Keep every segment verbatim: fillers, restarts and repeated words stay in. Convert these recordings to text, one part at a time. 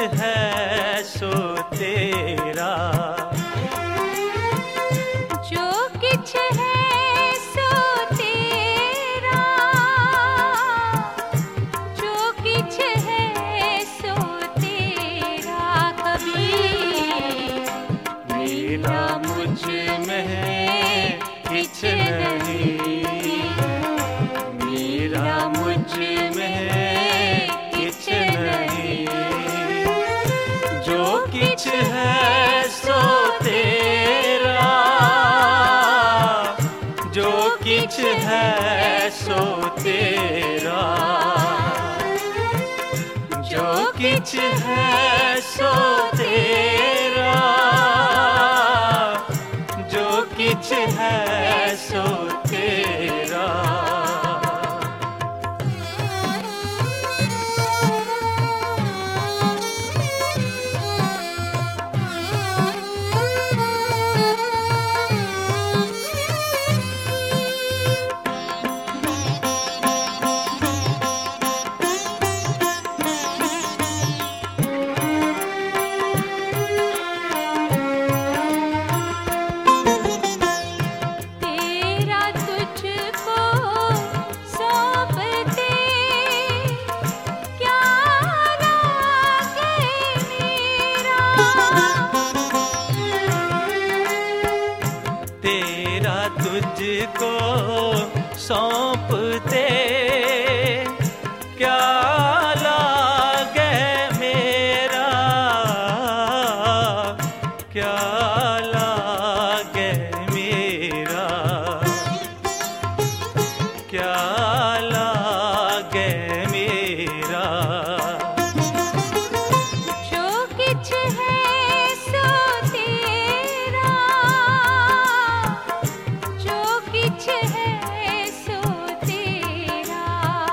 है सो तेरा, जो किछ है सो तेरा, जो किछ है सो तेरा। कबीर मेरा मुझ में किछ नहीं, मेरा मुझ में किछ नहीं, जो किछ है सो तेरा, जो किछ है सो तेरा, जो किछ है सो तेरा, जो किछ है सो तेरा। तेरा तुझको सौंप दे, क्या लागे मेरा, क्या लागे मेरा, क्या लागे मेरा। जो किछ है सो तेरा, जो किछ है सो तेरा,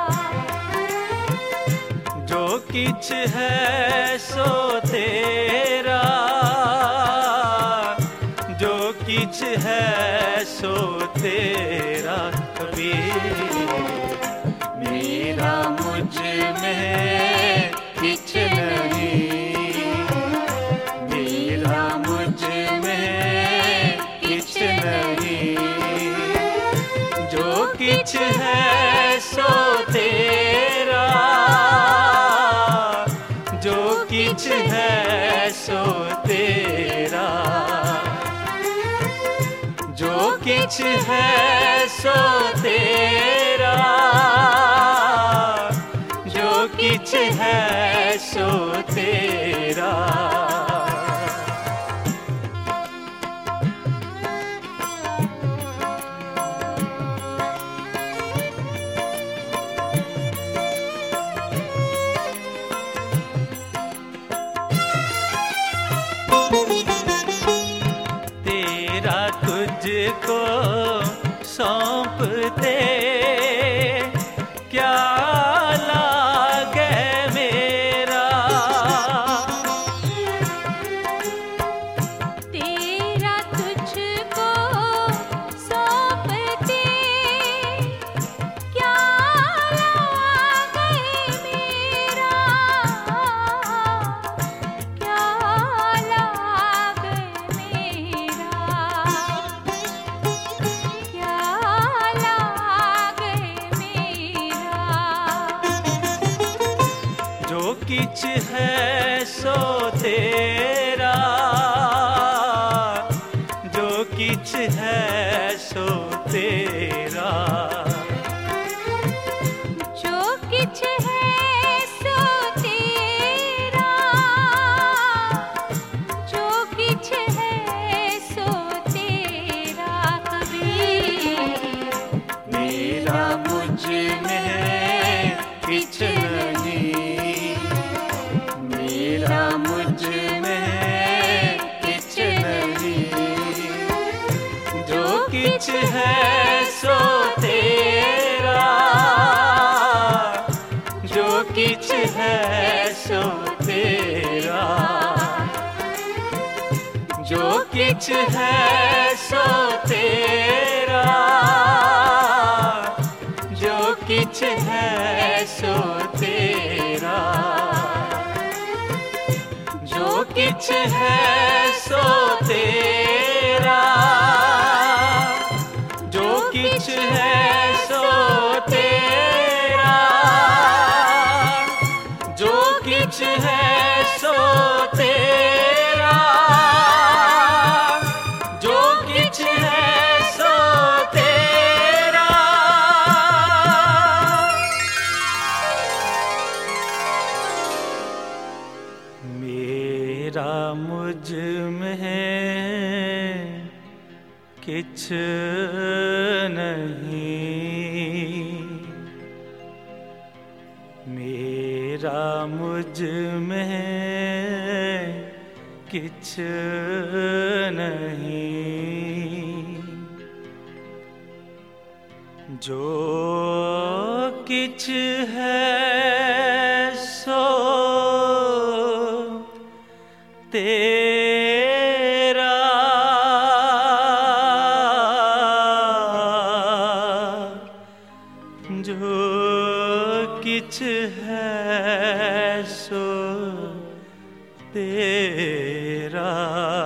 जो किछ है सो तेरा, जो किछ है सो तेरा। कबीर मेरा मुझ में किछ नहीं, मेरा मुझ में किछ नहीं, जो किछ है सो तेरा, जो किछ है सो तेरा, जो किछ है सो तेरा, जो किछ है सो तेरा। तेरा तुझको सौंप दे, क्या लागे मेरा, तेरा तुझको सौंप दे, क्या लागे मेरा, क्या लागे मेरा, क्या लागे मेरा। जो किछ है सो तेरा, जो किछ है सो तेरा, जो किछ है सो तेरा, जो किछ है सो तेरा। कबीर मेरा मुझ में किछ नहीं, मेरा मुझ में किछ नहीं, जो किछ है सो तेरा, जो किछ है सो तेरा, जो किछ है सो तेरा, जो किछ है सो तेरा। किछ है सो तेरा, जो किछ है सो तेरा, जो किछ है सो तेरा, जो किछ है सो तेरा। मेरा मुझ में किछ नहीं, मेरा मुझ में किछ नहीं, जो किछ है सो तेरा, जो किछ है सो तेरा।